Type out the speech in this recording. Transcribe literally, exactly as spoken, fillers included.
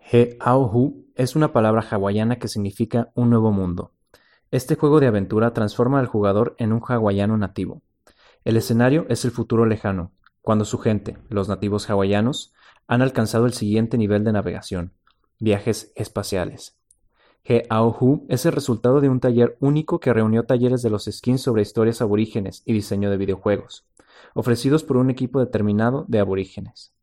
He-Ao-Hu es una palabra hawaiana que significa "un nuevo mundo". Este juego de aventura transforma al jugador en un hawaiano nativo. El escenario es el futuro lejano, cuando su gente, los nativos hawaianos, han alcanzado el siguiente nivel de navegación: viajes espaciales. He-Ao-Hu es el resultado de un taller único que reunió talleres de los skins sobre historias aborígenes y diseño de videojuegos, ofrecidos por un equipo determinado de aborígenes.